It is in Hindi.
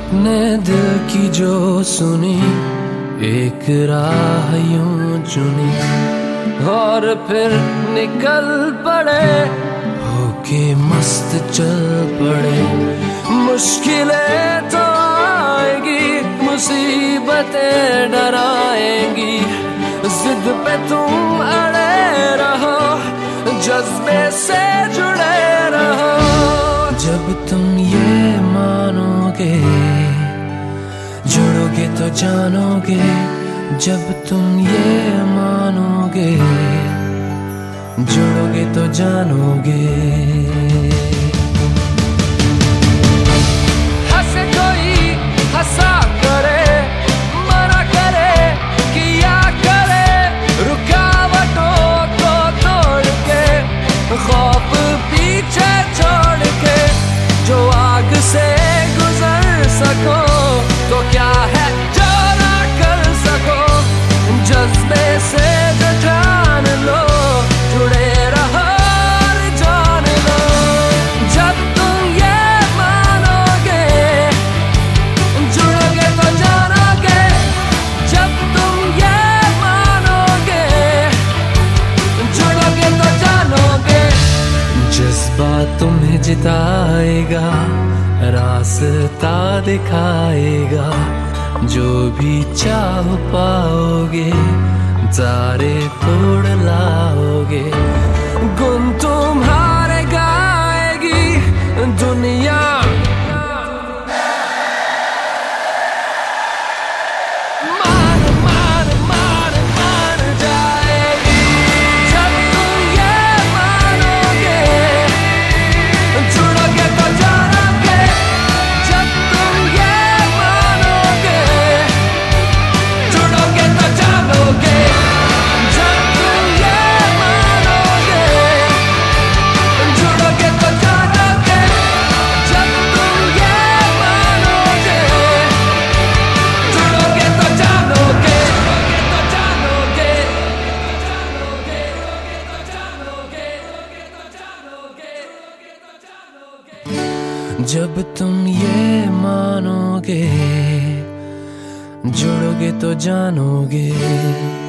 अपने दिल की जो सुनी, एक राह यूं चुनी और फिर निकल पड़े, होके मस्त चल पड़े। मुश्किलें तो आएगी, मुसीबतें डराएंगी, जिद पे तुम अड़े रहो, जज्बे से जुड़े रहो। जब तुम ये मानोगे, जुड़ोगे तो जानोगे। जब तुम ये मानोगे, जुड़ोगे तो जानोगे। हंसे कोई हंसा करे, मना करे किया करे, रुकावटों को तोड़ के, खौफ पीछे छोड़ के, जो आग से गुजर सको तो क्या है जो ना कर सको। जज्बे से जो जान लो, जुड़े रहो और जान लो। जब तुम ये मानोगे, जुड़ोगे तो जानोगे। जब तुम ये मानोगे, जुड़ोगे तो जानोगे। जज्बा तुम्हें जिताएगा, रास्ता दिखाएगा, जो भी चाह पाओगे, तारे तोड़ लाओगे। गुन तुम्हारे गाएगी दुनिया, मान मान मान मान जाएगी। जब तुम ये मानोगे, जुड़ोगे तो जानोगे। जब तुम ये मानोगे, जुड़ोगे तो जानोगे। जब तुम ये मानोगे, जुड़ोगे तो जानोगे। जब तुम ये मानोगे, जुड़ोगे तो जानोगे। जब तुम ये मानोगे, जुड़ोगे तो जानोगे।